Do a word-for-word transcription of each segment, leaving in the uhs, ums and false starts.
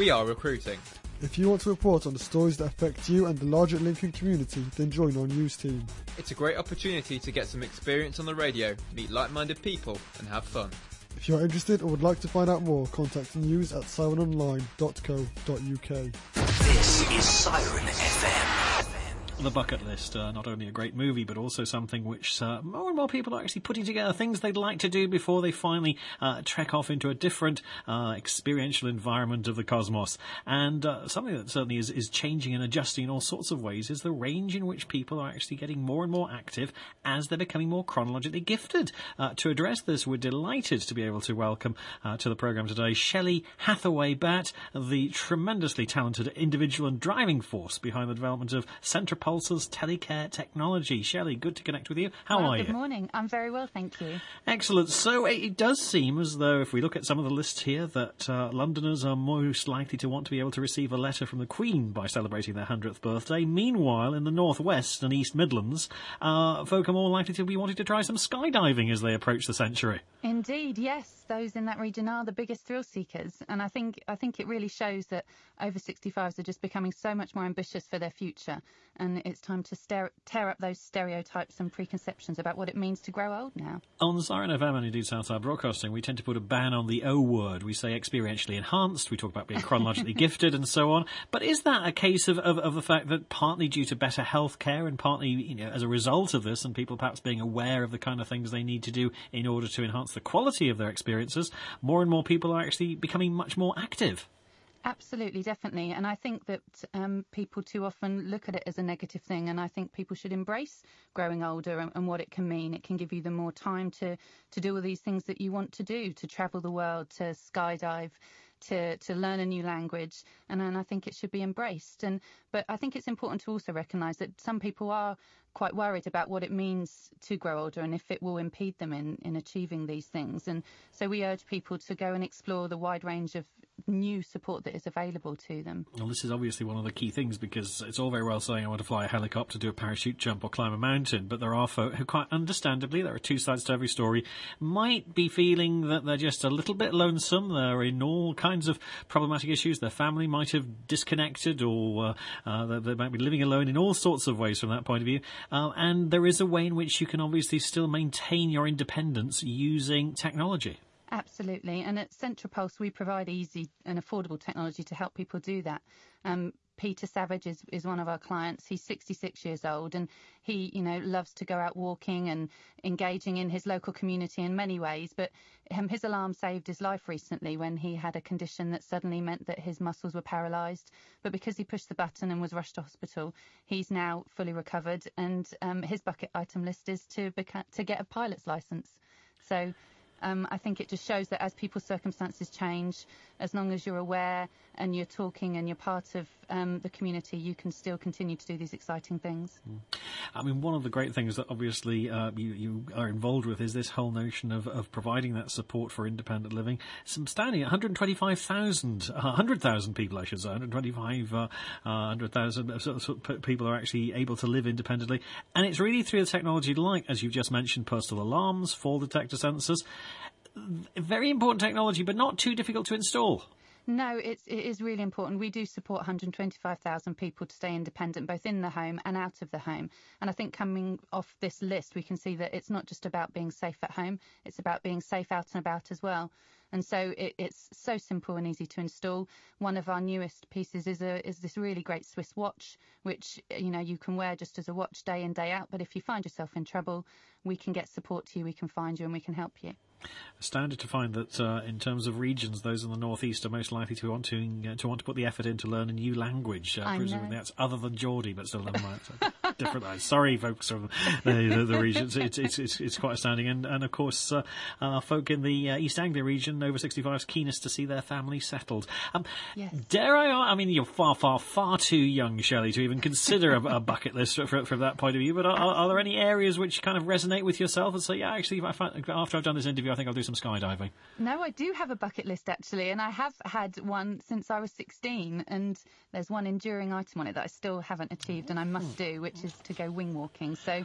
We are recruiting. If you want to report on the stories that affect you and the larger Lincoln community, then join our news team. It's a great opportunity to get some experience on the radio, meet like-minded people and have fun. If you are interested or would like to find out more, contact news at siren online dot co dot uk. This is Siren F M. The Bucket List, uh, not only a great movie, but also something which uh, more and more people are actually putting together, things they'd like to do before they finally uh, trek off into a different uh, experiential environment of the cosmos. And uh, something that certainly is, is changing and adjusting in all sorts of ways is the range in which people are actually getting more and more active as they're becoming more chronologically gifted. Uh, to address this, we're delighted to be able to welcome uh, to the programme today Shelley Hathaway-Batt, the tremendously talented individual and driving force behind the development of Centropulse's telecare technology. Shelley, good to connect with you. How well, are good you? Good morning. I'm very well, thank you. Excellent. So it, it does seem as though, if we look at some of the lists here, that uh, Londoners are most likely to want to be able to receive a letter from the Queen by celebrating their hundredth birthday. Meanwhile, in the North West and East Midlands, uh, folk are more likely to be wanting to try some skydiving as they approach the century. Indeed, yes. Those in that region are the biggest thrill seekers, and I think I think it really shows that over sixty-fives are just becoming so much more ambitious for their future, and it's time to stare, tear up those stereotypes and preconceptions about what it means to grow old now. On Siren F M and indeed Southside Broadcasting, we tend to put a ban on the O word. We say experientially enhanced, we talk about being chronologically gifted and so on. But is that a case of, of, of the fact that partly due to better health care and partly, you know, as a result of this and people perhaps being aware of the kind of things they need to do in order to enhance the quality of their experiences, more and more people are actually becoming much more active? Absolutely, definitely. And I think that um, people too often look at it as a negative thing, and I think people should embrace growing older and, and what it can mean. It can give you the more time to, to do all these things that you want to do, to travel the world, to skydive, to, to learn a new language, and, and I think it should be embraced. And but I think it's important to also recognise that some people are quite worried about what it means to grow older and if it will impede them in, in achieving these things. And so we urge people to go and explore the wide range of new support that is available to them. Well, this is obviously one of the key things, because it's all very well saying I want to fly a helicopter, do a parachute jump or climb a mountain, but there are folk who, quite understandably, there are two sides to every story, might be feeling that they're just a little bit lonesome. They're in all kinds of problematic issues. Their family might have disconnected, or uh, uh, they, they might be living alone in all sorts of ways from that point of view. Uh, and there is a way in which you can obviously still maintain your independence using technology. Absolutely. And at Centropulse, we provide easy and affordable technology to help people do that. Um, Peter Savage is, is one of our clients. He's sixty-six years old, and he, you know, loves to go out walking and engaging in his local community in many ways. But um, his alarm saved his life recently when he had a condition that suddenly meant that his muscles were paralysed. But because he pushed the button and was rushed to hospital, he's now fully recovered. And um, his bucket item list is to beca- to get a pilot's licence. So Um, I think it just shows that as people's circumstances change, as long as you're aware and you're talking and you're part of um, the community, you can still continue to do these exciting things. Mm. I mean, one of the great things that obviously uh, you, you are involved with is this whole notion of, of providing that support for independent living. Some standing at one hundred twenty-five thousand, uh, one hundred thousand people, I should say, one hundred twenty-five, uh, uh, one hundred thousand uh, so, so people are actually able to live independently. And it's really through the technology like, as you've just mentioned, personal alarms, fall detector sensors. Very important technology, but not too difficult to install. No, it's, it is really important. We do support one hundred twenty-five thousand people to stay independent, both in the home and out of the home. And I think coming off this list, we can see that it's not just about being safe at home, it's about being safe out and about as well. And so it, it's so simple and easy to install. One of our newest pieces is a is this really great Swiss watch, which, you know, you can wear just as a watch day in, day out. But if you find yourself in trouble, we can get support to you, we can find you, and we can help you. Astounded to find that uh, in terms of regions, those in the northeast are most likely to want to uh, to want to put the effort in to learn a new language. Uh, I presumably know. that's other than Geordie, but still never mind. So different. Uh, sorry, folks from the, the, the regions. It's, it's it's it's quite astounding. And and of course, uh, uh, folk in the uh, East Anglia region, over sixty-five's keenest to see their family settled. Um, Yes. Dare I? I mean, you're far, far, far too young, Shelley, to even consider a, a bucket list from, from that point of view. But are, are there any areas which kind of resonate with yourself and say, yeah, actually, if I find, after I've done this interview, I think I'll do some skydiving? No, I do have a bucket list, actually, and I have had one since I was sixteen, and there's one enduring item on it that I still haven't achieved and I must do, which is to go wing walking. So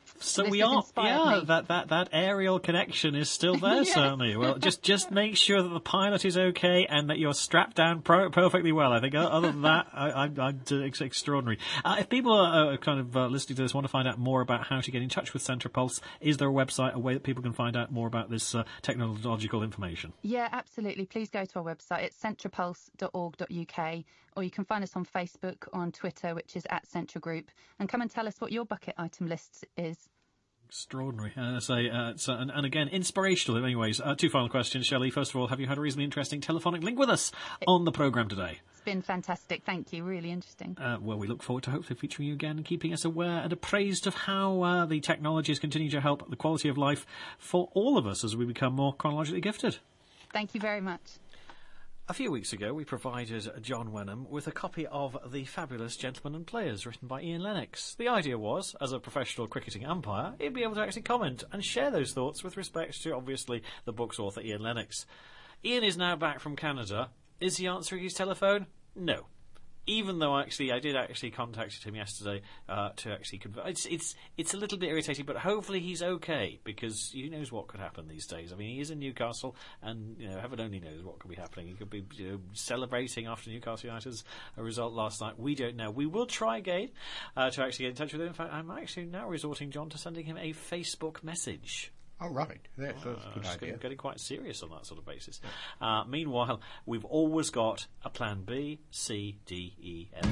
So this we has are, inspired yeah, me. that, that, that aerial connection is still there, Yeah. certainly. Well, just just make sure that the pilot is okay and that you're strapped down pro- perfectly well. I think o- other than that, I, I, I, it's extraordinary. Uh, if people are uh, kind of uh, listening to this, want to find out more about how to get in touch with Centropulse, is there a website, a way that people can find out more about this uh, technological information? Yeah, absolutely. Please go to our website. It's centropulse dot org dot U K, or you can find us on Facebook or on Twitter, which is at Central Group, and come and tell us what your bucket item list is. Extraordinary. Uh, say, uh, so, and, and again, inspirational in many ways. Uh, two final questions, Shelley. First of all, have you had a reasonably interesting telephonic link with us on the programme today? It's been fantastic. Thank you. Really interesting. Uh, well, we look forward to hopefully featuring you again and keeping us aware and appraised of how uh, the technologies continue to help the quality of life for all of us as we become more chronologically gifted. Thank you very much. A few weeks ago, we provided John Wenham with a copy of The Fabulous Gentlemen and Players, written by Ian Lennox. The idea was, as a professional cricketing umpire, he'd be able to actually comment and share those thoughts with respect to, obviously, the book's author, Ian Lennox. Ian is now back from Canada. Is he answering his telephone? No. Even though actually I did actually contact him yesterday uh, to actually convert. It's it's it's a little bit irritating, but hopefully he's okay, because who knows what could happen these days. I mean, he is in Newcastle, and you know, heaven only knows what could be happening. He could be you know, celebrating after Newcastle United's a result last night. We don't know. We will try again uh, to actually get in touch with him. In fact, I'm actually now resorting, John, to sending him a Facebook message. Oh, right. That's, that's a Uh, good it's idea. getting, getting quite serious on that sort of basis. Uh, meanwhile, we've always got a plan B, C, D, E, F.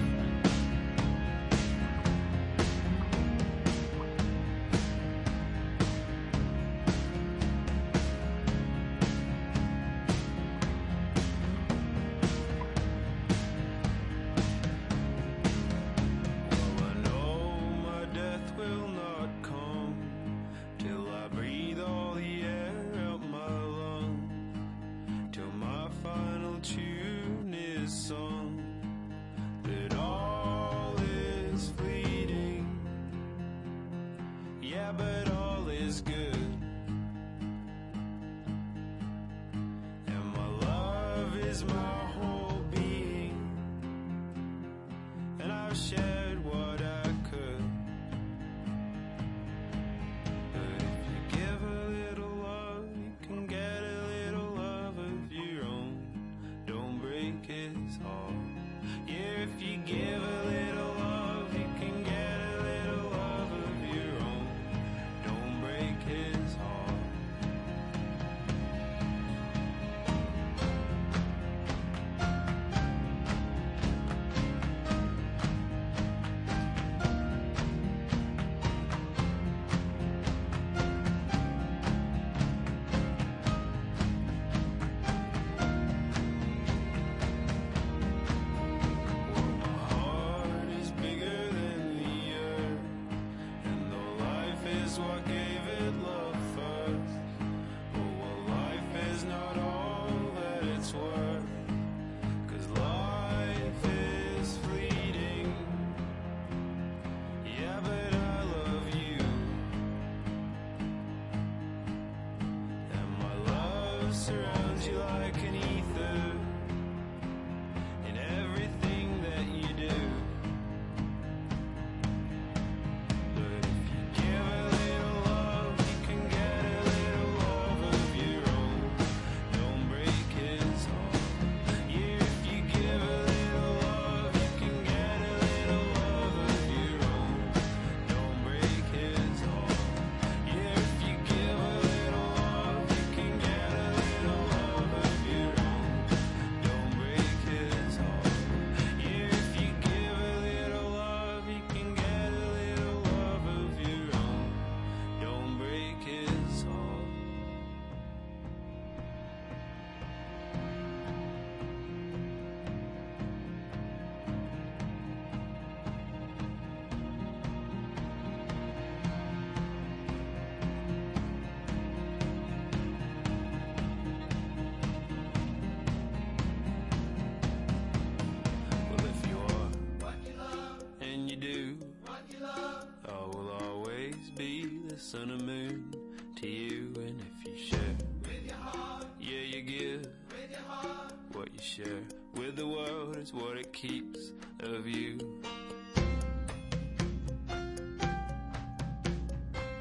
sun and moon to you, and if you share with your heart, yeah, you give with your heart. What you share with the world is what it keeps of you.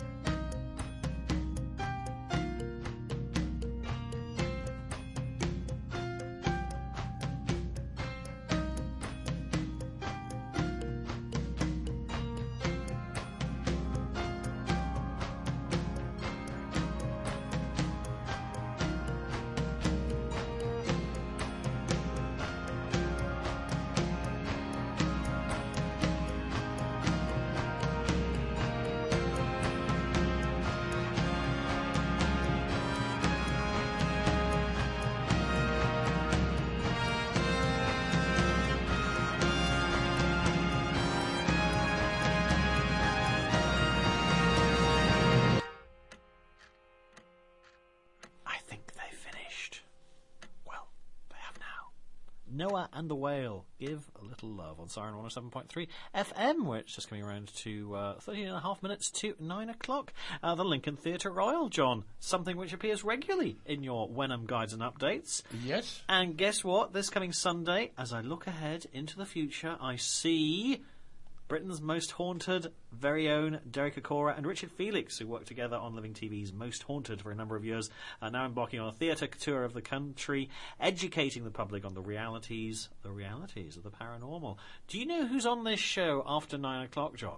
Noah and the Whale, Give a Little Love on Siren one oh seven point three F M, where it's just coming around to uh, thirteen and a half minutes to nine o'clock. Uh, the Lincoln Theatre Royal, John, something which appears regularly in your Wenham guides and updates. Yes. And guess what? This coming Sunday, as I look ahead into the future, I see Britain's most haunted, very own Derek Acora and Richard Felix, who worked together on Living T V's Most Haunted for a number of years, are now embarking on a theatre tour of the country, educating the public on the realities, the realities of the paranormal. Do you know who's on this show after nine o'clock, John?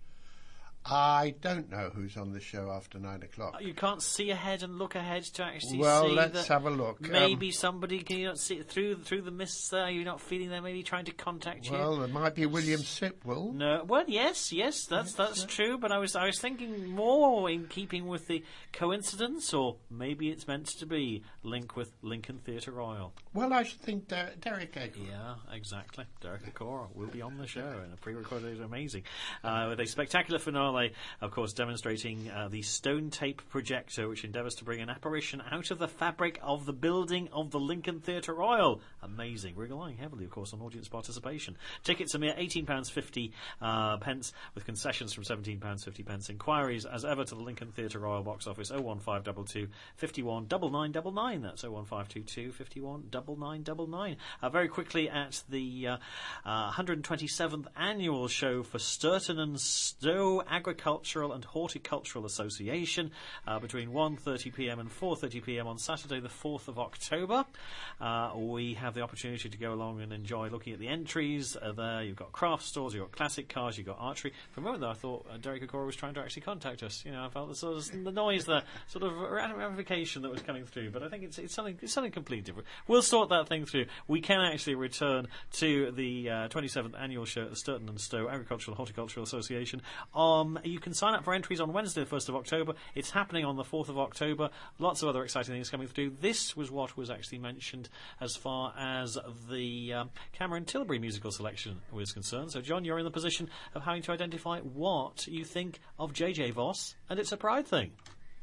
I don't know who's on the show after nine o'clock. You can't see ahead and look ahead to actually well, see. let's that have a look. Maybe um, somebody can you not see through through the mists there. You're not feeling them. Maybe trying to contact you. Well, there might be William Sipwell. No, well, yes, yes, that's that's true. But I was I was thinking more in keeping with the coincidence, or maybe it's meant to be link with Lincoln Theatre Royal. Well, I should think Der- Derek Acora. Yeah, exactly. Derek Acora will be on the show, and a pre-recorded is amazing, uh, with a spectacular finale, of course, demonstrating uh, the stone tape projector, which endeavours to bring an apparition out of the fabric of the building of the Lincoln Theatre Royal. Amazing. We're relying heavily, of course, on audience participation. Tickets are mere eighteen pounds fifty, uh, pence, with concessions from seventeen pounds fifty. Inquiries, as ever, to the Lincoln Theatre Royal box office oh one five two two, five one nine nine nine nine. That's oh one five two two, five one nine nine nine nine. Uh, very quickly, at the uh, uh, one hundred twenty-seventh annual show for Sturton and Stowe Agricultural and Horticultural Association, uh, between one thirty p m and four thirty p m on Saturday the fourth of October. Uh, we have the opportunity to go along and enjoy looking at the entries uh, there. You've got craft stores, you've got classic cars, you've got archery. For a moment though, I thought uh, Derek Acora was trying to actually contact us. You know, I felt the sort of the noise there, sort of ramification that was coming through, but I think it's, it's something it's something completely different. We'll sort that thing through. We can actually return to the uh, twenty-seventh annual show at the Sturton and Stowe Agricultural and Horticultural Association. Um, you can sign up for entries on Wednesday the first of October. It's happening on the fourth of October. Lots of other exciting things coming through. This was what was actually mentioned as far as the um, Cameron Tilbury musical selection was concerned. So, John, you're in the position of having to identify what you think of J J Voss and It's a Pride Thing.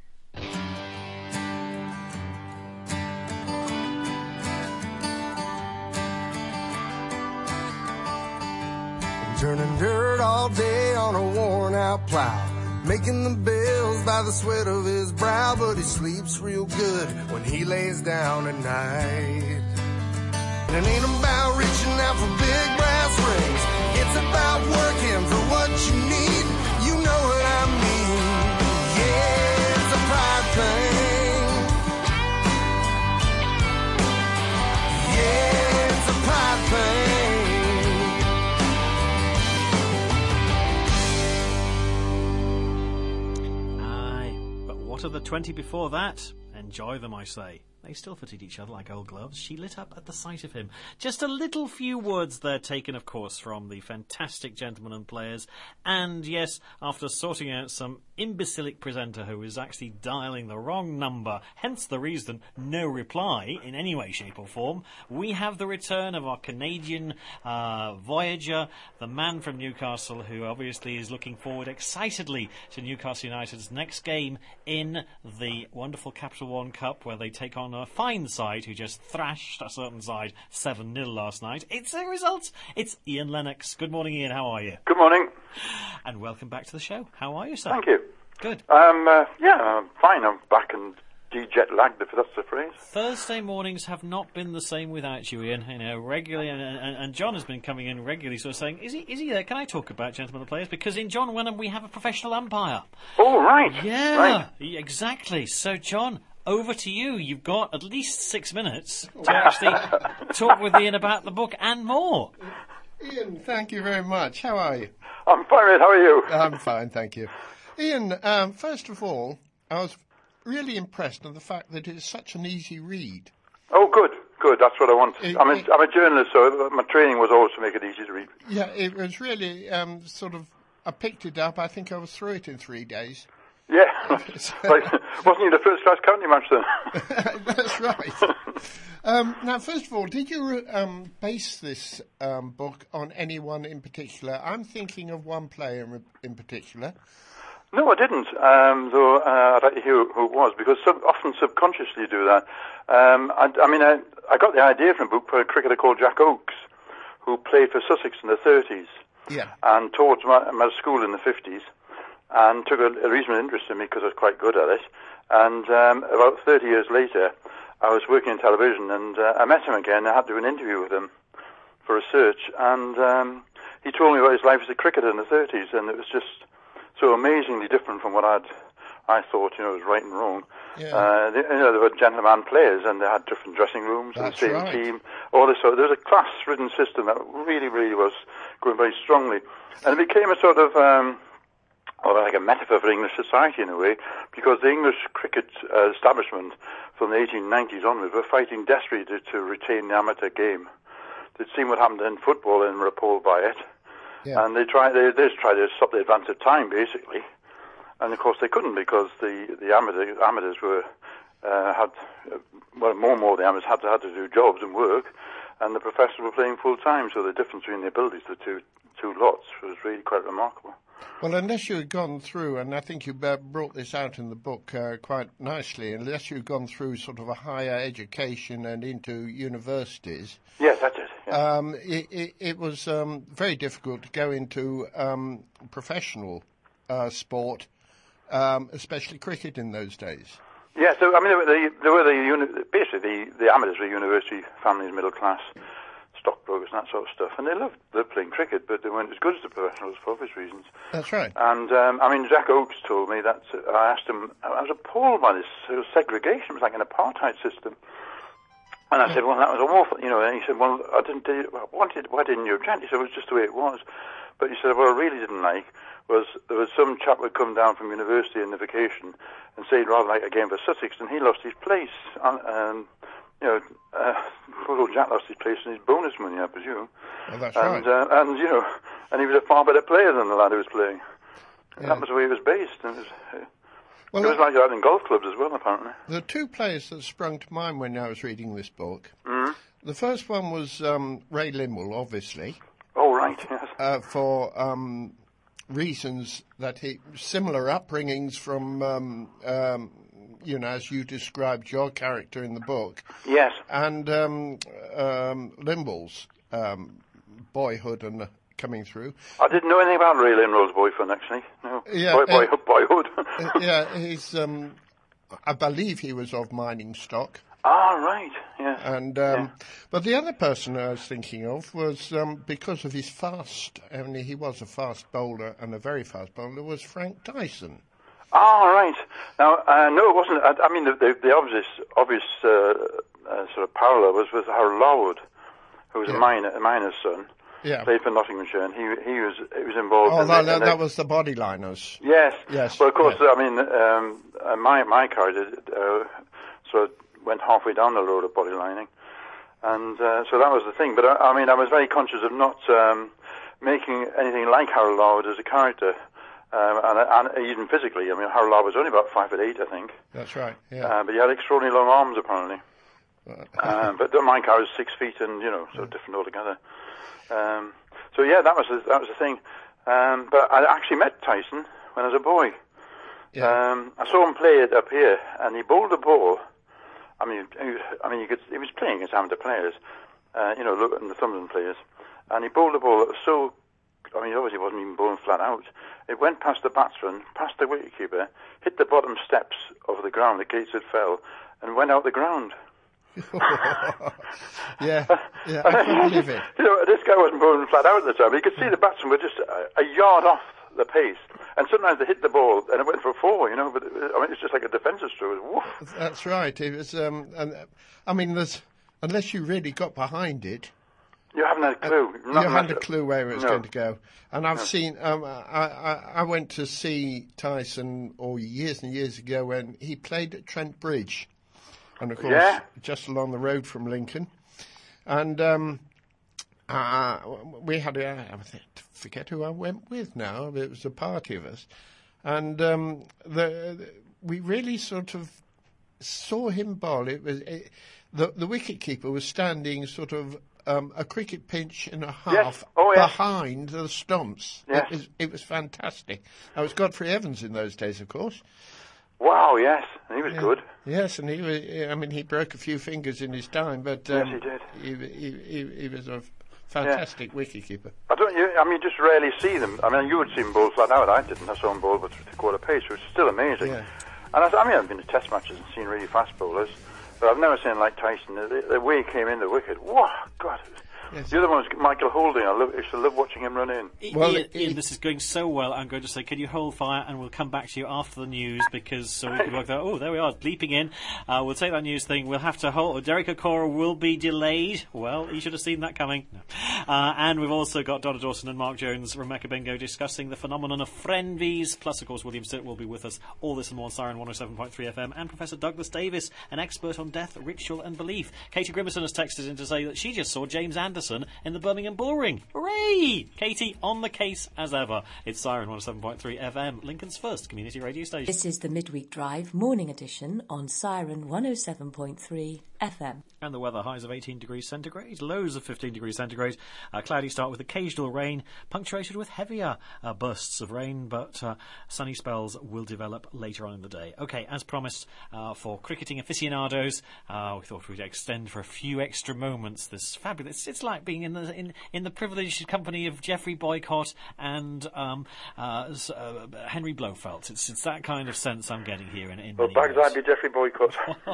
Turning dirt all day on a worn-out plow, making the bills by the sweat of his brow, but he sleeps real good when he lays down at night. And it ain't about reaching out for big brass rings, it's about working for what you need. You know what I mean? Yeah, it's a pride thing. Yeah, it's a pride thing. What of the twenty before that? Enjoy them, I say. They still fitted each other like old gloves. She lit up at the sight of him. Just a little few words there, taken, of course, from the fantastic Gentlemen and Players. And yes, after sorting out some imbecilic presenter who was actually dialing the wrong number, hence the reason no reply in any way, shape or form, we have the return of our Canadian uh, Voyager, the man from Newcastle, who obviously is looking forward excitedly to Newcastle United's next game in the wonderful Capital One Cup, where they take on a fine side who just thrashed a certain side seven nil last night. It's the results. It's Ian Lennox. Good morning, Ian. How are you? Good morning. And welcome back to the show. How are you, sir? Thank you. Good. Um, uh, yeah, I'm fine. I'm back and de-jet lagged, if that's the phrase. Thursday mornings have not been the same without you, Ian. You know, regularly, and, and, and John has been coming in regularly, sort of saying, "Is he? Is he there? Can I talk about Gentlemen and Players?" Because in John Wenham we have a professional umpire. Oh, right. Yeah, right. Exactly. So, John, over to you. You've got at least six minutes to actually talk with Ian about the book and more. Ian, thank you very much. How are you? I'm fine, how are you? I'm fine, thank you. Ian, um, first of all, I was really impressed with the fact that it's such an easy read. Oh, good, good. That's what I want. It, I'm, a, it, I'm a journalist, so my training was always to make it easy to read. Yeah, it was really um, sort of, I picked it up. I think I was through it in three days. Yeah. Like, wasn't you the first class county match then? That's right. um, now, first of all, did you um, base this um, book on anyone in particular? I'm thinking of one player in, in particular. No, I didn't, um, though uh, I'd like to hear who it was, because sub- often subconsciously you do that. Um, I, I mean, I, I got the idea from a book by a cricketer called Jack Oakes, who played for Sussex in the thirties, Yeah. and taught my, my school in the fifties, and took a, a reasonable interest in me because I was quite good at it. And um, about thirty years later, I was working in television, and uh, I met him again. I had to do an interview with him for research, and um, he told me about his life as a cricketer in the thirties, and it was just so amazingly different from what I'd I thought, you know, was right and wrong. Yeah. Uh, they, you know, they were gentleman players, and they had different dressing rooms and the That's same right. team. All this sort. There was a class-ridden system that really, really was going very strongly, and it became a sort of, um, well, like a metaphor for English society in a way, because the English cricket uh, establishment from the eighteen nineties onwards were fighting desperately to, to retain the amateur game. They'd seen what happened in football and were appalled by it. Yeah. And they tried, they, they just tried to stop the advance of time, basically. And of course they couldn't, because the, the amateur, amateurs were, uh, had, uh, well, more and more of the amateurs had to, had to do jobs and work, and the professionals were playing full time, so the difference between the abilities of the two, two lots was really quite remarkable. Well, unless you had gone through, and I think you uh, brought this out in the book uh, quite nicely, unless you'd gone through sort of a higher education and into universities, Yes, that's it. Yeah. um, it, it, it was um, very difficult to go into um, professional uh, sport, um, especially cricket in those days. Yeah, so I mean, there were the, there were the uni- basically the, the amateurs were university families, middle class, stockbrokers and that sort of stuff, and they loved they loved playing cricket, but they weren't as good as the professionals for obvious reasons. That's right. And um, I mean, Jack Oakes told me that uh, I asked him, I was appalled by this sort of segregation. It was like an apartheid system. And I said, well, that was awful, you know. And he said, well, I didn't. Do you, why, did, why didn't you object? He said, well, it's just the way it was. But he said, what I really didn't like was there was some chap who'd come down from university in the vacation and say he'd rather like a game for Sussex, and he lost his place. And, and you know, uh, poor old Jack lost his place and his bonus money, I presume. Well, that's and, right. uh, and, you know, and he was a far better player than the lad who was playing. Yeah. That was the way he was based. And it was, uh, Well, it was like that in golf clubs as well, apparently. the two players that sprung to mind when I was reading this book, Mm. the first one was um, Ray Lindwall, obviously, Oh, right, yes. uh, for um, reasons that he, similar upbringings from, um, um, you know, as you described your character in the book, Yes. and um, um, Lindwall's um, boyhood and uh, coming through. I didn't know anything about Ray Lindwall's boyfriend, actually. No. Yeah, Boy, boy, uh, boyhood. Uh, yeah, he's. Um, I believe he was of mining stock. Ah, right, yes. And um, but the other person I was thinking of was um, because of his fast. I mean, he was a fast bowler and a very fast bowler. Was Frank Dyson? Ah, right. Now, uh, no, it wasn't. I, I mean, the, the, the obvious, obvious uh, uh, sort of parallel was with Harold Larwood, who was Yeah. a miner, a miner's son. Yeah. Played for Nottinghamshire, and he he was he was involved. Oh, in that, the, in that, the, that was the bodyliners. Yes. Yes, Well, of course, yeah. I mean, um, uh, my my character uh, sort of went halfway down the road of body lining, and uh, so that was the thing. But I, I mean, I was very conscious of not um, making anything like Harold Larwood as a character, um, and, and even physically. I mean, Harold Larwood was only about five foot eight, I think, That's right. Yeah. uh, but he had extraordinarily long arms apparently. um, but my car was six feet, and you know, so different altogether. Um, so yeah, that was the, that was the thing. Um, but I actually met Tyson when I was a boy. Yeah. Um, I saw him play it up here, and he bowled the ball. I mean, he, I mean, you could, he was playing against amateur players, uh, you know, look at the Northumberland players, and he bowled the ball that was so. I mean, obviously, he wasn't even bowling flat out. It went past the batsman, past the wicketkeeper, hit the bottom steps of the ground. The gates had fell, and went out the ground. yeah, yeah, I can't believe it. You know, this guy wasn't bowling flat out at the time. You could see the batsmen were just a, a yard off the pace, and sometimes they hit the ball and it went for four. You know, but it, I mean, it's just like a defensive stroke. It was woof. That's right. It was. Um, and, uh, I mean, there's unless you really got behind it. You haven't had a clue. You Not haven't much. a clue where it was No. going to go. And I've No. seen, um, I, I, I went to see Tyson oh, years and years ago when he played at Trent Bridge. And of course, Yeah. just along the road from Lincoln. And um, uh, we had, a, I forget who I went with now, but it was a party of us. And um, the, the, we really sort of saw him bowl, it was it, the the wicket-keeper was standing sort of um, a cricket pitch and a half Yes. Oh, yes. behind the stumps. Yes. It was, it was fantastic. That was Godfrey Evans in those days, of course. Wow, yes, he was Yeah. good. Yes, and he was. I mean, he broke a few fingers in his time, but Yes, um, he did. He, he, he, he was a fantastic wicket-keeper. I don't. You, I mean, you just rarely see them. I mean, you would see them bowl flat out. I didn't. I saw them bowl, but to quarter pace, which is still amazing. Yeah. And I, I mean, I've been to Test matches and seen really fast bowlers, but I've never seen like Tyson. The, the way he came in the wicket, wow, God. It was, Yes. The other one was Michael Holding. I love, used to love watching him run in. Well, Ian, it- Ian, it- this is going so well. I'm going to say, can you hold fire, and we'll come back to you after the news, because so we can work that. Oh, there we are, bleeping in. Uh, we'll take that news thing. We'll have to hold. Derek Okora will be delayed. Well, you should have seen that coming. No. Uh, and we've also got Donna Dawson and Mark Jones, Rebecca Bingo discussing the phenomenon of friendlies. Plus, of course, William Stitt will be with us. All this and more on Siren one oh seven point three F M, and Professor Douglas Davis, an expert on death, ritual, and belief. Katie Grimmerson has texted in to say that she just saw James Anderson in the Birmingham Bullring. Hooray! Katie, on the case as ever. It's Siren one oh seven point three F M, Lincoln's first community radio station. This is the Midweek Drive morning edition on Siren one oh seven point three F M. And the weather, highs of eighteen degrees centigrade, lows of fifteen degrees centigrade. A cloudy start with occasional rain, punctuated with heavier uh, bursts of rain, but uh, sunny spells will develop later on in the day. OK, as promised, uh, for cricketing aficionados, uh, we thought we'd extend for a few extra moments this fabulous... It's like being in the in, in the privileged company of Geoffrey Boycott and um, uh, s- uh, Henry Blofeld. It's, it's that kind of sense I'm getting here in, in Well, many bags ways. I'd be Jeffrey Boycott.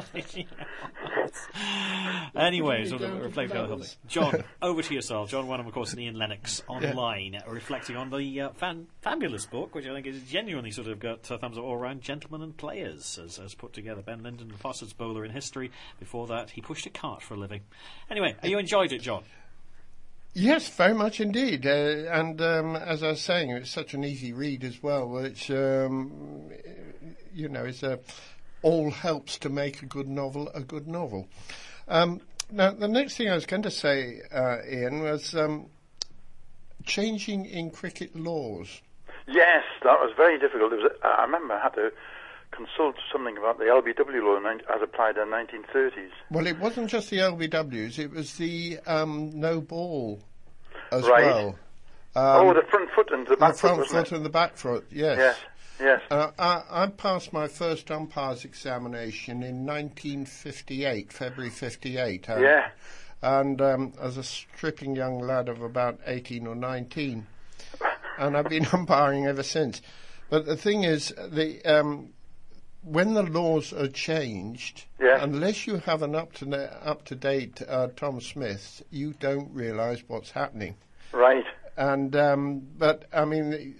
Anyways, we'll Down to reflect the on something. levels. John, over to yourself. John Wenham, of course, and Ian Lennox online, uh, reflecting on the uh, fan- fabulous book, which I think is genuinely sort of got uh, thumbs up all around. Gentlemen and Players, as, as put together. Ben Linden, the fastest bowler in history. Before that, he pushed a cart for a living. Anyway, you enjoyed it, John? Yes, very much indeed. Uh, and um, as I was saying, it's such an easy read as well, which, um, you know, is a, all helps to make a good novel a good novel. Um, now, the next thing I was going to say, uh, Ian, was um, changing in cricket laws. Yes, that was very difficult. It was, I remember I had to consult something about the L B W law as applied in the nineteen thirties. Well, it wasn't just the L B Ws, it was the um, no ball as Right. well. oh, Um, the front foot and the back the front foot, foot wasn't it? and the back foot, yes. Yes, yes. Uh, I, I passed my first umpires examination in nineteen fifty-eight, February fifty-eight. And, Yeah. And um, as a stripping young lad of about eighteen or nineteen. And I've been umpiring ever since. But the thing is, the um, when the laws are changed, Yeah. unless you have an up to up to date uh, Tom Smith, you don't realise what's happening. Right. And um, but I mean,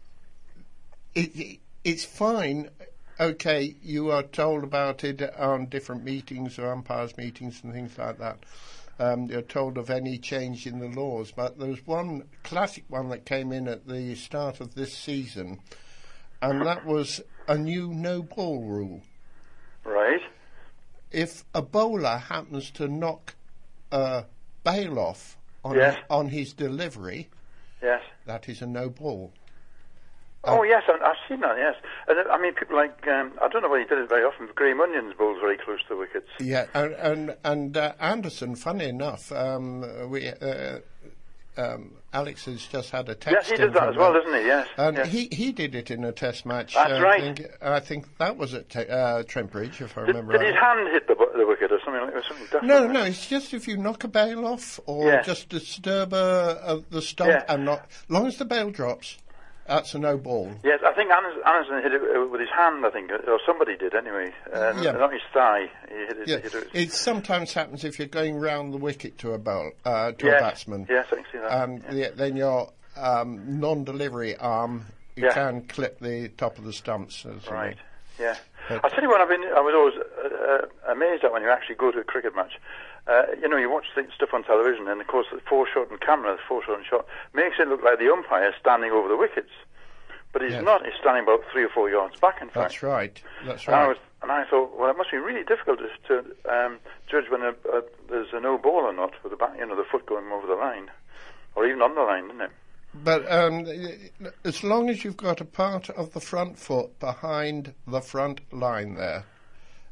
it, it, it's fine. Okay, you are told about it on different meetings or umpires meetings and things like that. Um, you're told of any change in the laws, but there was one classic one that came in at the start of this season, and that was a new no ball rule. Right. If a bowler happens to knock a bail off on, Yes. on his delivery, Yes. that is a no ball. Oh, yes, I, I've seen that, yes. And, uh, I mean, people like, um, I don't know whether he did it very often, but Graham Onions bowls very close to the wickets. Yeah, and and, and uh, Anderson, funny enough, um, we uh, um, Alex has just had a text. Yes, he in does that from as well, him. doesn't he? Yes. And yes. he, he did it in a test match. That's uh, right. I think, I think that was at te- uh, Trentbridge, if I Did, remember did right. his hand hit the, bu- the wicket or something like that? Something different? No, no, it's just if you knock a bail off or Yes. just disturb uh, uh, the stump Yeah. and not, as long as the bail drops, that's a no ball. Yes, I think Anderson, Anderson hit it uh, with his hand, I think, or somebody did anyway. Uh, Yeah. Not his thigh. He hit it. Yeah, hit it. it sometimes happens if you're going round the wicket to a bowl, uh, to Yes. a batsman. Yes, I can see that. And yeah. the, then your um, non-delivery arm, you Yeah. can clip the top of the stumps. As you Right. know. Yeah. But- I'll tell you what I've been, I was always uh, uh, amazed at when you actually go to a cricket match. Uh, you know, you watch th- stuff on television, and of course the foreshot and camera, the foreshot and shot, makes it look like the umpire is standing over the wickets. But he's Yes. not, he's standing about three or four yards back, in fact. That's right. That's And I, right. was, and I thought, well, it must be really difficult to, to um, judge when a, a, there's a no ball or not, with the back, you know, the foot going over the line, or even on the line, isn't it? But um, as long as you've got a part of the front foot behind the front line there,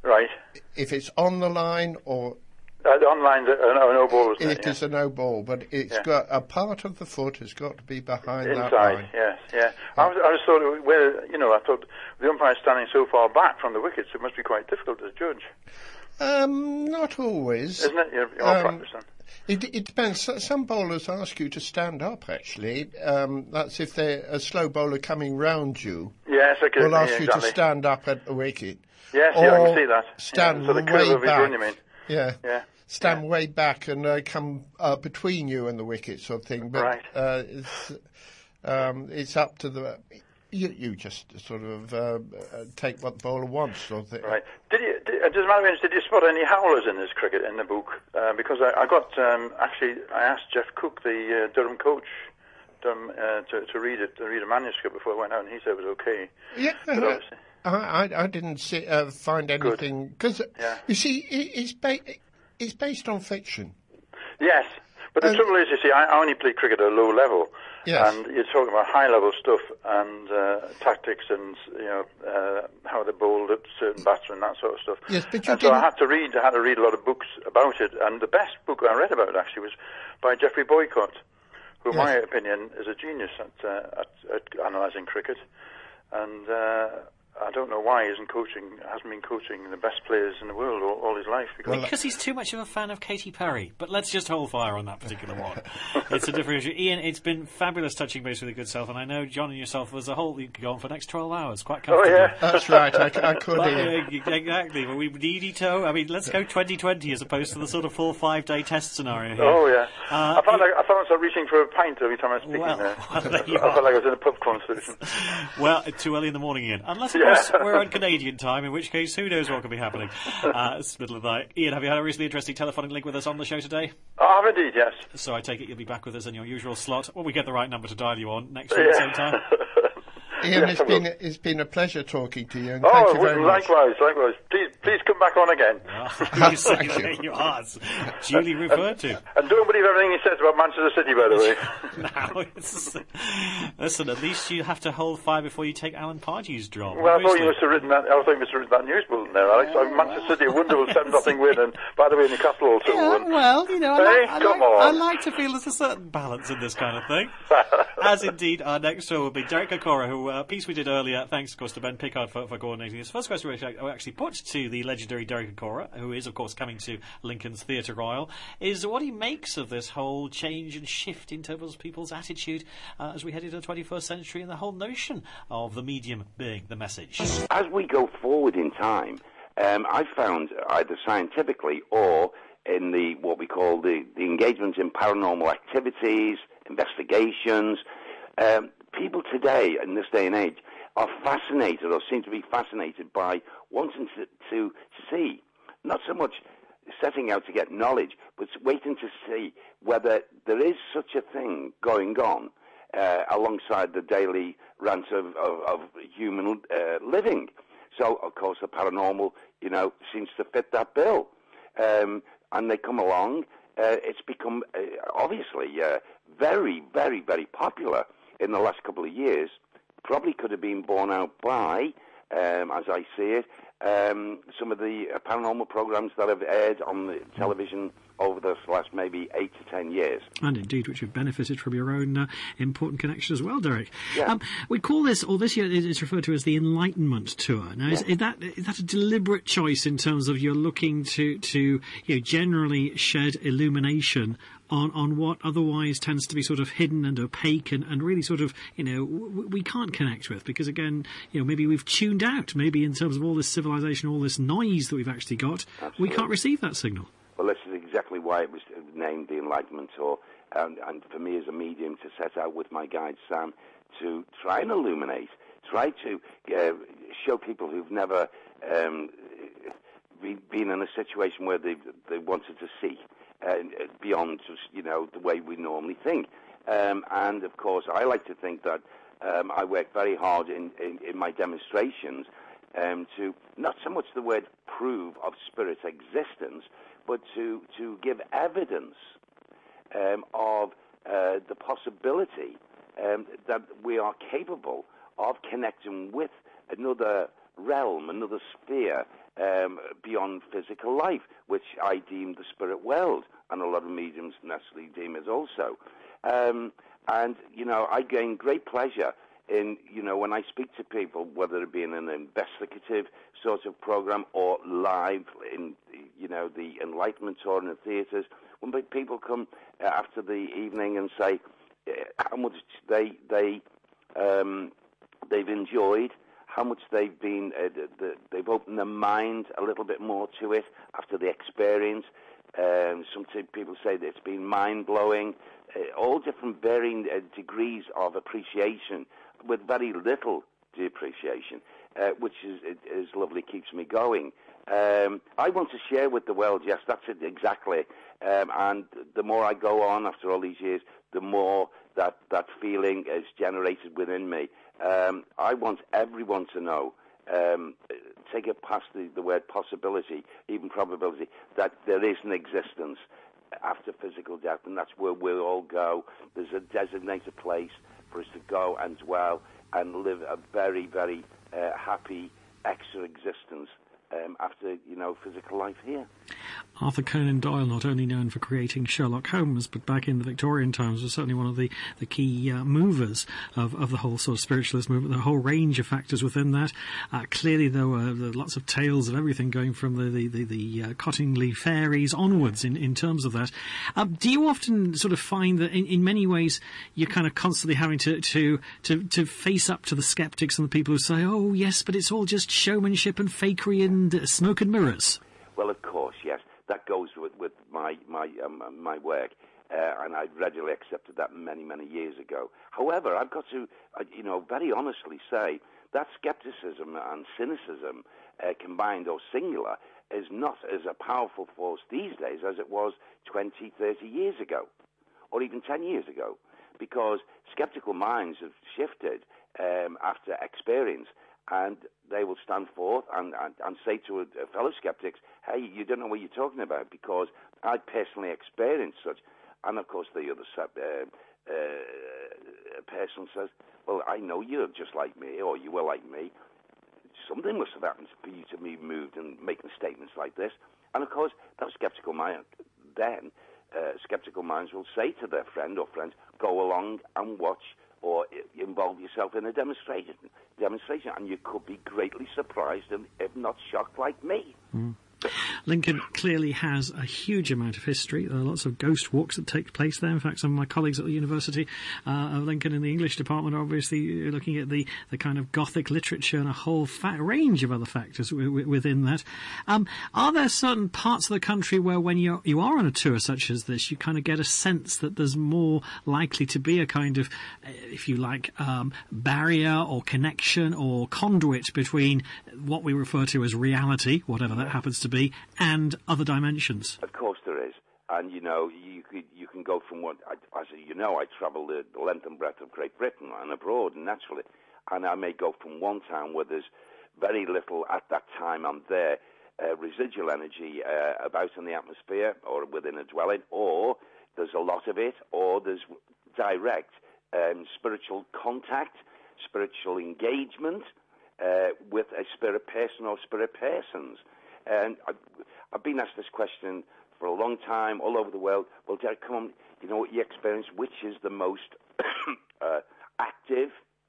Right. If it's on the line or... Uh, the online's a, a, a no ball, isn't it? It yeah. is a no ball, but it's yeah. got a part of the foot has got to be behind Inside, that line. yes, yeah. I was, I was sort of, where, you know, I thought the umpire's standing so far back from the wickets, it must be quite difficult to judge. Um, not always. Isn't it? You're, you're um, practicing. It, it depends. So- Some bowlers ask you to stand up, actually. Um, that's if they're a slow bowler coming round you. Yes, I can. Will ask yeah, you exactly. to stand up at the wicket. Yes, or yeah, I can see that. Stand yeah, so the way curve of his back. run, you mean? Yeah. Yeah. Stand yeah. way back and uh, come uh, between you and the wicket, sort of thing. But right. uh, it's, um, it's up to the. You, you just sort of uh, uh, take what the bowler wants, sort of thing. Right. Did you? Did, uh, does matter, did you spot any howlers in this cricket in the book? Uh, because I, I got um, actually I asked Jeff Cook, the uh, Durham coach, Durham, uh, to, to read it, to read a manuscript before I went out, and he said it was okay. Yeah. But Uh, obviously- I, I, I didn't see, uh, find anything because Yeah. you see it, it's ba- it's based on fiction. Yes, but the Um, trouble is, you see, I, I only play cricket at a low level, Yes. and you're talking about high-level stuff and uh, tactics and you know uh, how they bowled at certain batsmen, that sort of stuff. Yes, but you and so I didn't- had to read, I had to read a lot of books about it, and the best book I read about it actually was by Geoffrey Boycott, who, in Yes. my opinion, is a genius at uh, at, at analysing cricket, and. Uh, I don't know why he isn't coaching, hasn't been coaching the best players in the world all, all his life. Because Because he's too much of a fan of Katy Perry. But let's just hold fire on that particular one. It's a different issue. Ian, it's been fabulous touching base with a good self, and I know John and yourself as a whole, you could go on for the next twelve hours, quite Oh, comfortably. yeah. That's right. I, c- I could. But, Ian. uh, exactly. Well, we needy toe. I mean, let's go twenty twenty as opposed to the sort of full five-day test scenario here. Oh, yeah. Uh, I found like, I found myself reaching for a pint every time I was speaking Well, there. well, there you I felt are. like I was in a pub conversation. Well, too early in the morning, Ian. Unless, of Yeah. course, we're on Canadian time, in which case, who knows what could be happening. Uh, it's the middle of the night. Ian, have you had a recently interesting telephonic link with us on the show today? I have indeed, yes. So I take it you'll be back with us in your usual slot when we get the right number to dial you on next week, Yeah. same time. Ian, Yes, it's I will. been it's been a pleasure talking to you, and Oh, thank you very much. likewise, likewise. Please, please come back on again. you say Thank you. there you are. It's duly referred to. And don't believe everything he says about Manchester City, by the way. Now, it's, listen, at least you have to hold fire before you take Alan Pardew's job. Well, I thought obviously. you must have written that. I thought you must have written that news bulletin there, Alex. Oh, Manchester City, a wonderful seven nothing win, and by the way, Newcastle also Yeah, won. well, you know, I, Hey, like, I, come like, on. I like to feel there's a certain balance in this kind of thing. As indeed, our next show will be Derek Okora, who, uh, a piece we did earlier, thanks, of course, to Ben Pickard for, for coordinating this. First question we actually, we actually put to the legendary Derek Okora, who is, of course, coming to Lincoln's Theatre Royal, is what he makes of this whole change and shift in terms of people's attitude uh, as we head into the twenty-first century and the whole notion of the medium being the message. As we go forward in time, um, I've found either scientifically or in the what we call the, the engagement in paranormal activities, investigations, um, people today, in this day and age, are fascinated or seem to be fascinated by wanting to, to see, not so much setting out to get knowledge, but waiting to see whether there is such a thing going on uh, alongside the daily rant of, of, of human uh, living. So, of course, the paranormal, you know, seems to fit that bill. Um, and they come along. Uh, it's become, uh, obviously, uh, very, very, very popular in the last couple of years. Probably could have been borne out by, um, as I see it, um, some of the uh, paranormal programs that have aired on the television over the last maybe eight to ten years. And indeed, which have benefited from your own uh, important connection as well, Derek. Yeah. Um, we call this, or this year is referred to as the Enlightenment Tour. Now, is, Yeah. is that is that a deliberate choice in terms of you're looking to, to you know, generally shed illumination on, on what otherwise tends to be sort of hidden and opaque and, and really sort of, you know, w- we can't connect with because, again, you know, maybe we've tuned out, maybe in terms of all this civilization, all this noise that we've actually got, Absolutely. we can't receive that signal. Well, this is exactly why it was named the Enlightenment Tour, and, and for me as a medium to set out with my guide Sam to try and illuminate, try to uh, show people who've never um, be, been in a situation where they they wanted to see uh, beyond just, you know, the way we normally think. Um, and of course, I like to think that um, I work very hard in, in, in my demonstrations um, to not so much the word prove of spirit existence, but to, to give evidence um, of uh, the possibility um, that we are capable of connecting with another realm, another sphere, um, beyond physical life, which I deem the spirit world, and a lot of mediums necessarily deem it also. Um, and, you know, I gain great pleasure in, you know, when I speak to people, whether it be in an investigative sort of program or live in, you know, the Enlightenment tour in the theatres, when people come uh, after the evening and say uh, how much they they um, they've enjoyed, how much they've been uh, the, the, they've opened their mind a little bit more to it after the experience. Um, some t- people say that it's been mind blowing. Uh, all different varying uh, degrees of appreciation, with very little depreciation, uh, which is, is lovely, keeps me going. Um, I want to share with the world, yes, that's it exactly. Um, and the more I go on after all these years, the more that, that feeling is generated within me. Um, I want everyone to know, um, take it past the, the word possibility, even probability, that there is an existence after physical death, and that's where we'll all go. There's a designated place for us to go and dwell and live a very, very uh, happy extra existence um, after, you know, physical life here. Arthur Conan Doyle, not only known for creating Sherlock Holmes, but back in the Victorian times was certainly one of the, the key uh, movers of, of the whole sort of spiritualist movement, the whole range of factors within that. Uh, clearly, there were lots of tales of everything going from the, the, the, the uh, Cottingley fairies onwards in, in terms of that. Uh, do you often sort of find that in, in many ways you're kind of constantly having to, to, to, to face up to the skeptics and the people who say, oh, yes, but it's all just showmanship and fakery and uh, smoke and mirrors? Well, of course, yes. That goes with, with my my um, my work, uh, and I readily accepted that many, many years ago. However, I've got to, uh, you know, very honestly say that skepticism and cynicism uh, combined or singular is not as a powerful force these days as it was twenty, thirty years ago, or even ten years ago, because skeptical minds have shifted um, after experience. And they will stand forth and, and, and say to a, a fellow skeptics, hey, you don't know what you're talking about, because I personally experienced such. And, of course, the other uh, uh, person says, well, I know you're just like me, or you were like me. Something must have happened for you to be moved and making statements like this. And, of course, that skeptical mind, then uh, skeptical minds will say to their friend or friends, go along and watch or involve yourself in a demonstration, demonstration, and you could be greatly surprised and, if not shocked, like me. Mm. Lincoln clearly has a huge amount of history. There are lots of ghost walks that take place there. In fact, some of my colleagues at the University uh, of Lincoln in the English department are obviously looking at the, the kind of Gothic literature and a whole fa- range of other factors w- w- within that. Um, are there certain parts of the country where when you're, you are on a tour such as this, you kind of get a sense that there's more likely to be a kind of, if you like, um, barrier or connection or conduit between what we refer to as reality, whatever that happens to be, and other dimensions? Of course there is. And, you know, you could, you can go from what, I, as you know, I travel the, the length and breadth of Great Britain and abroad, naturally. And I may go from one town where there's very little, at that time I'm there, uh, residual energy uh, about in the atmosphere or within a dwelling, or there's a lot of it, or there's direct um, spiritual contact, spiritual engagement uh, with a spirit person or spirit persons. And I've, I've been asked this question for a long time, all over the world. Well, Derek, come on, you know what you experience? Which is the most uh, active,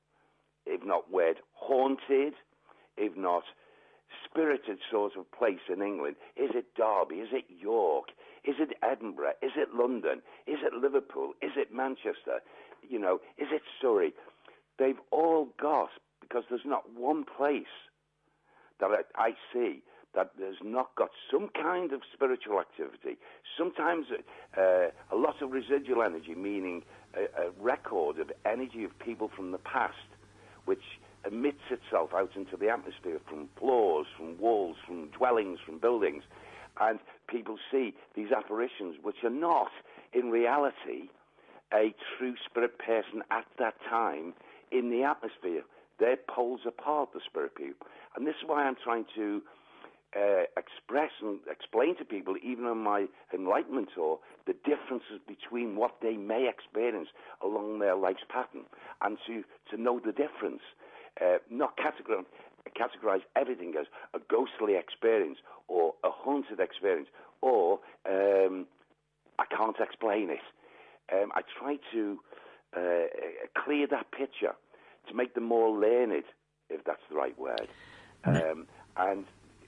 if not word, haunted, if not spirited sort of place in England? Is it Derby? Is it York? Is it Edinburgh? Is it London? Is it Liverpool? Is it Manchester? You know, is it Surrey? They've all got, because there's not one place that I, I see that has not got some kind of spiritual activity, sometimes uh, a lot of residual energy, meaning a, a record of energy of people from the past, which emits itself out into the atmosphere from floors, from walls, from dwellings, from buildings. And people see these apparitions, which are not, in reality, a true spirit person at that time in the atmosphere. They're poles apart, the spirit people. And this is why I'm trying to Uh, express and explain to people, even on my enlightenment tour, the differences between what they may experience along their life's pattern, and to, to know the difference, uh, not categorize. categorize everything as a ghostly experience or a haunted experience or um, I can't explain it. Um, I try to uh, clear that picture to make them more learned, if that's the right word. Um, and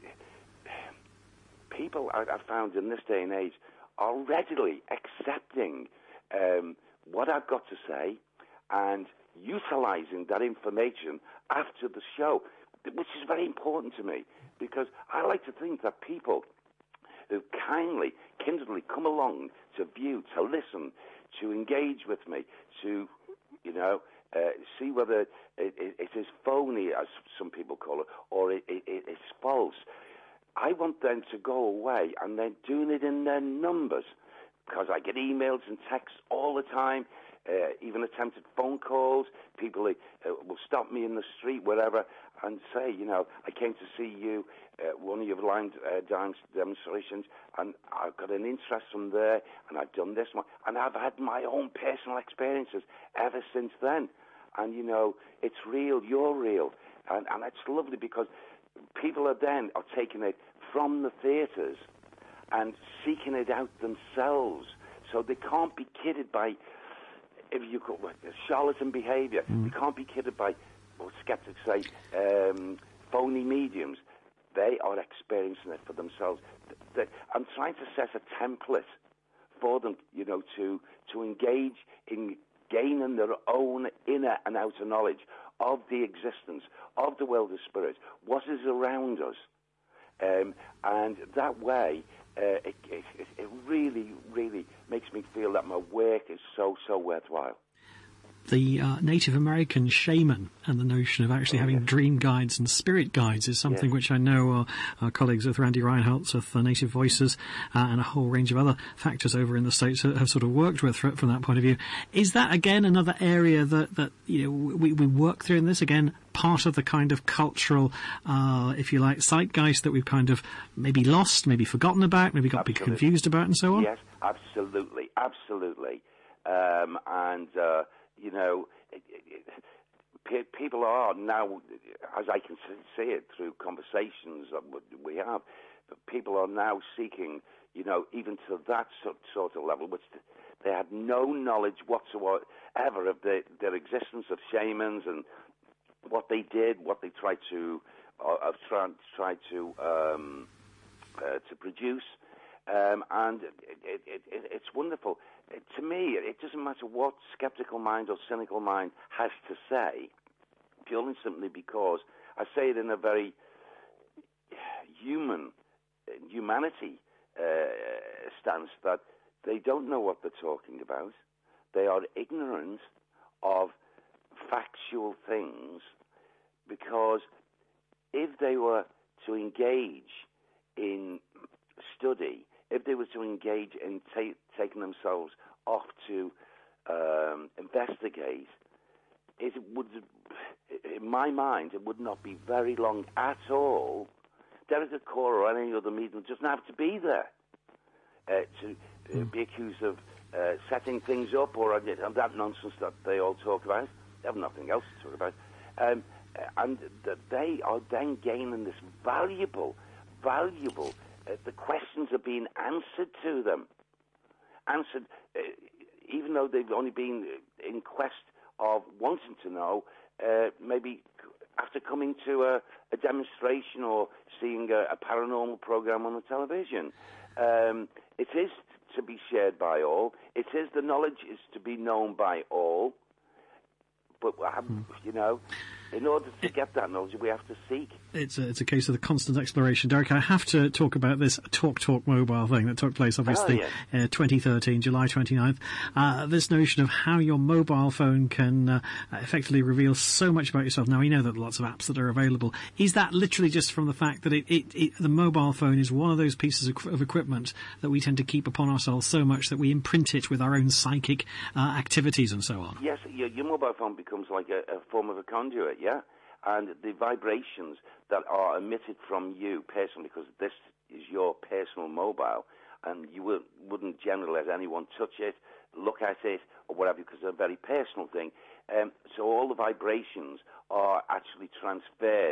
people, I, I found in this day and age, are readily accepting um, what I've got to say and utilizing that information after the show, which is very important to me, because I like to think that people who kindly, kindly come along to view, to listen, to engage with me, to, you know, uh, see whether it, it, it is phony, as some people call it, or it, it, it's false. I want them to go away and they're doing it in their numbers, because I get emails and texts all the time, uh, even attempted phone calls. People uh, will stop me in the street, wherever, and say, you know, I came to see you, uh, one of your line uh, dance demonstrations, and I've got an interest from there, and I've done this one, and I've had my own personal experiences ever since then. And, you know, it's real, you're real, and, and it's lovely because people are then are taking it from the theatres and seeking it out themselves, so they can't be kidded by, if you call it, charlatan behaviour. Mm. They can't be kidded by, what skeptics say, um, phony mediums. They are experiencing it for themselves. They, I'm trying to set a template for them, you know, to to engage in gaining their own inner and outer knowledge of the existence of the world of spirit, what is around us, um, and that way uh, it, it, it really, really makes me feel that my work is so, so worthwhile. The uh, Native American shaman and the notion of actually having dream guides and spirit guides is something yeah. which I know our, our colleagues with Randy Reinholtz of uh, Native Voices uh, and a whole range of other factors over in the States have, have sort of worked with from, from that point of view. Is that, again, another area that, that you know we, we work through in this? Again, part of the kind of cultural, uh, if you like, zeitgeist that we've kind of maybe lost, maybe forgotten about, maybe got absolutely. a bit confused about and so on? Yes, absolutely, absolutely. Um, and... Uh, You know, it, it, it, people are now, as I can see it through conversations that we have, people are now seeking, you know, even to that sort of level, which they had no knowledge whatsoever of the, their existence of shamans and what they did, what they tried to, uh, tried, tried to um, uh, to produce. Um, and it, it, it, it's wonderful. It, to me, it doesn't matter what skeptical mind or cynical mind has to say, purely and simply because I say it in a very human, humanity uh, stance, that they don't know what they're talking about. They are ignorant of factual things, because if they were to engage in study, if they were to engage in ta- taking themselves off to um, investigate, it would, in my mind, it would not be very long at all. Derek Acorah or any other medium doesn't have to be there uh, to uh, be accused of uh, setting things up or uh, that nonsense that they all talk about. They have nothing else to talk about. Um, and that they are then gaining this valuable, valuable Uh, the questions are being answered to them, answered uh, even though they've only been in quest of wanting to know, uh, maybe after coming to a, a demonstration or seeing a, a paranormal program on the television. Um, it is to be shared by all. It is, the knowledge is to be known by all. But, um, you know, in order to get that knowledge, we have to seek. It's a, it's a case of the constant exploration. Derek, I have to talk about this Talk Talk mobile thing that took place, obviously, oh, yeah. uh, twenty thirteen, July twenty-ninth. Uh, this notion of how your mobile phone can uh, effectively reveal so much about yourself. Now, we know that lots of apps that are available. Is that literally just from the fact that it, it, it, the mobile phone is one of those pieces of, of equipment that we tend to keep upon ourselves so much that we imprint it with our own psychic uh, activities and so on? Yes, your, your mobile phone becomes like a, a form of a conduit, yeah? And the vibrations that are emitted from you personally, because this is your personal mobile, and you will, wouldn't generally let anyone touch it, look at it, or whatever, because it's a very personal thing. Um, so all the vibrations are actually transferred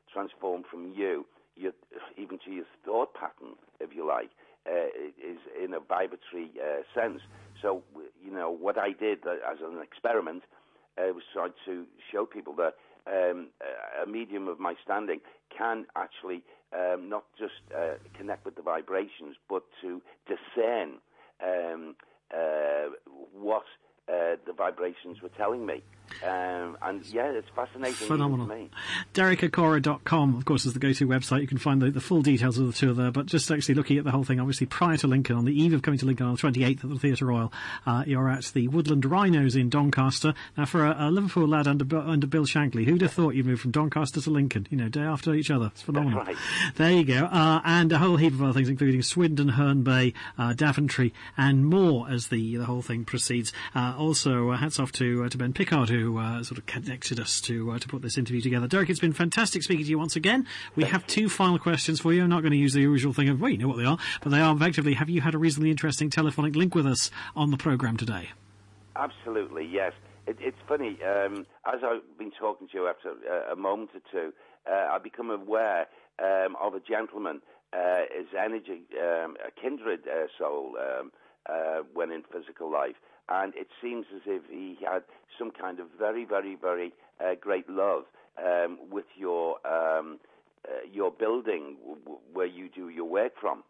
transformed from you, your, even to your thought pattern, if you like, uh, is in a vibratory uh, sense. So, you know, what I did as an experiment uh, was try to show people that um, a medium of my standing can actually um, not just uh, connect with the vibrations, but to discern um, uh, what uh, the vibrations were telling me. Um, and yeah, it's fascinating. Phenomenal. To me. Derek Acorah dot com, of course, is the go-to website. You can find the, the full details of the tour there. But just actually looking at the whole thing, obviously prior to Lincoln, on the eve of coming to Lincoln on the twenty-eighth at the Theatre Royal, uh, you're at the Woodland Rhinos in Doncaster. Now, for a, a Liverpool lad under under Bill Shankly, who'd have thought you'd move from Doncaster to Lincoln? You know, day after each other. It's phenomenal. That's right. There you go. Uh, and a whole heap of other things, including Swindon, Herne Bay, uh, Daventry, and more as the the whole thing proceeds. Uh, also, uh, hats off to uh, to Ben Pickard, who uh, sort of connected us to uh, to put this interview together. Derek, it's been fantastic speaking to you once again. We have two final questions for you. I'm not going to use the usual thing of, well, you know what they are, but they are effectively, have you had a reasonably interesting telephonic link with us on the programme today? Absolutely, yes. It, it's funny, um, as I've been talking to you after uh, a moment or two, uh, I've become aware um, of a gentleman, uh, his energy, um, a kindred uh, soul um, uh, when in physical life. And it seems as if he had some kind of very, very, very uh, great love um, with your um, uh, your building w- w- where you do your work from.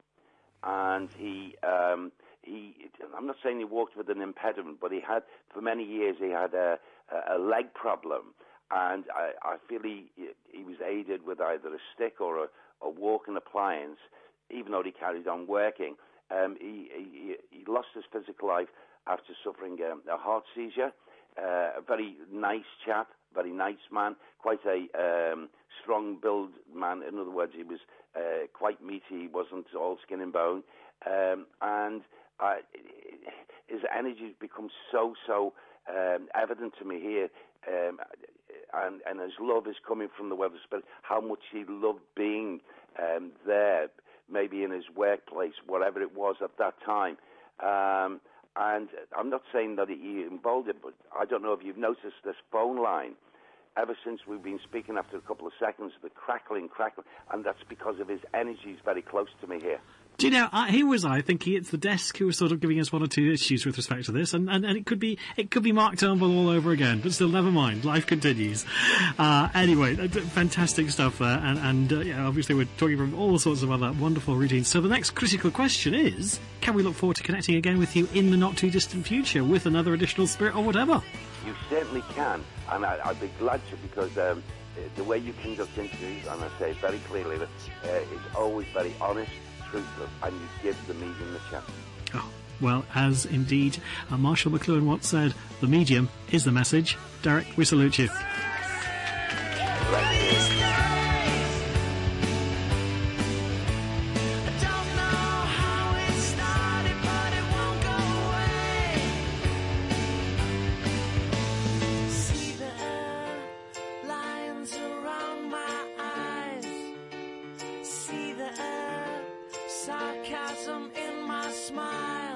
And he, um, he, I'm not saying he walked with an impediment, but he had, for many years, he had a, a leg problem. And I, I feel he, he was aided with either a stick or a, a walking appliance, even though he carried on working. Um, he, he, he lost his physical life after suffering um, a heart seizure. Uh, a very nice chap, very nice man, quite a um, strong-built man. In other words, he was uh, quite meaty, he wasn't all skin and bone. Um, and uh, his energy has become so, so um, evident to me here. Um, and, and his love is coming from the Weather Spirit, how much he loved being um, there, maybe in his workplace, whatever it was at that time. Um, and I'm not saying that he involved it, but I don't know if you've noticed this phone line. Ever since we've been speaking, after a couple of seconds, the crackling, crackling, and that's because of his energy is very close to me here. Do you know, uh, here was I thinking it's the desk who was sort of giving us one or two issues with respect to this, and, and, and it could be it could be Mark Turnbull all over again, but still, never mind, life continues. Uh, anyway, uh, fantastic stuff there, and, and uh, yeah, obviously we're talking from all sorts of other wonderful routines. So the next critical question is, can we look forward to connecting again with you in the not-too-distant future with another additional spirit or whatever? You certainly can, and I, I'd be glad to, because um, the way you conduct interviews, and I say it very clearly, that uh, is always very honest, truthful, and you give the medium the chance. Oh, well, as indeed uh, Marshall McLuhan once said, the medium is the message. Derek, we salute you. Sarcasm in my smile.